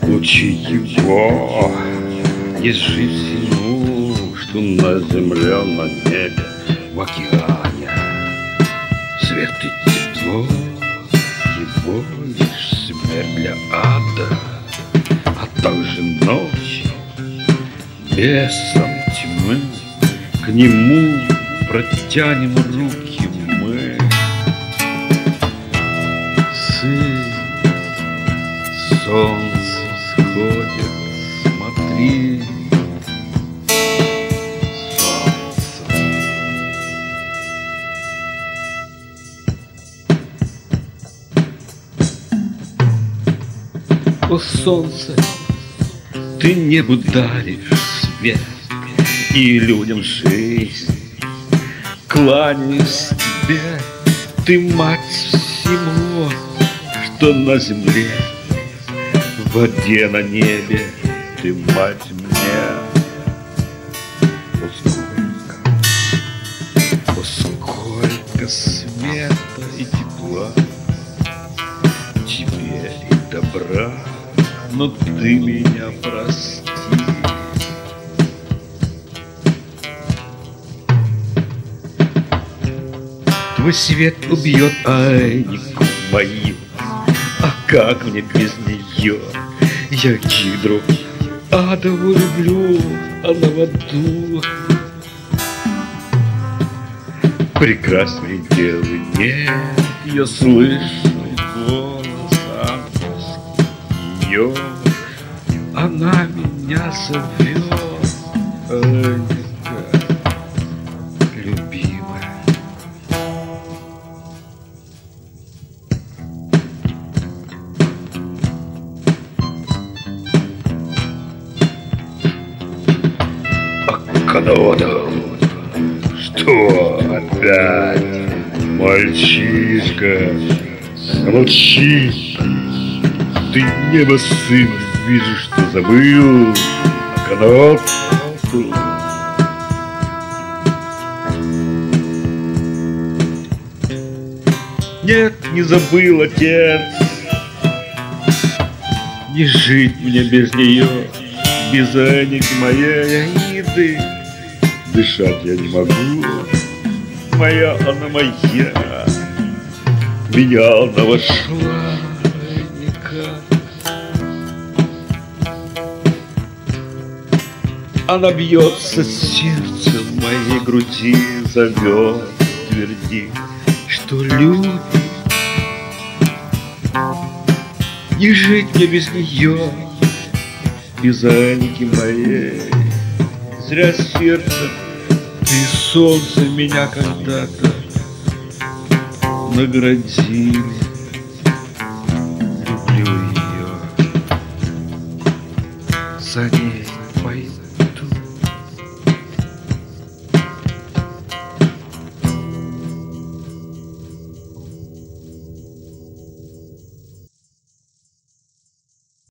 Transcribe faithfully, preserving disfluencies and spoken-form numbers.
Лучи его есть жизнь всему, что на земле, на небе, в океане. Свет и тепло его лишь смерть для ада, а также ночи бесом тьмы. К нему протянем руки мы. Сын, солнце сходит, смотри, солнце. О, солнце, ты небу даришь свет и людям жизнь. Кланяюсь тебе, ты мать всему, что на земле, в воде, на небе, ты мать мне. О, сколько, о, сколько света и тепла тебе и добра, но ты меня прости. Твой свет убьет Айнику мою, а как мне без нее? Я гидру адову люблю, а на воду. Прекрасней девы нет, я слышу голос ангельский ее. Она меня зовет, Анника, любимая. Канода, что опять, мальчишка, молчи. Ты небо, сын, вижу, что забыл. Канот. Нет, не забыл, отец. Не жить мне без нее, без Аники моей Аиды. Дышать я не могу, моя она моя, меня она вошла, Аника. Она бьется сердцем в моей груди, зовет, твердит, что любит. Не жить мне без нее, без Аники моей. Зря сердце и солнце меня когда-то наградили. Люблю ее, за ней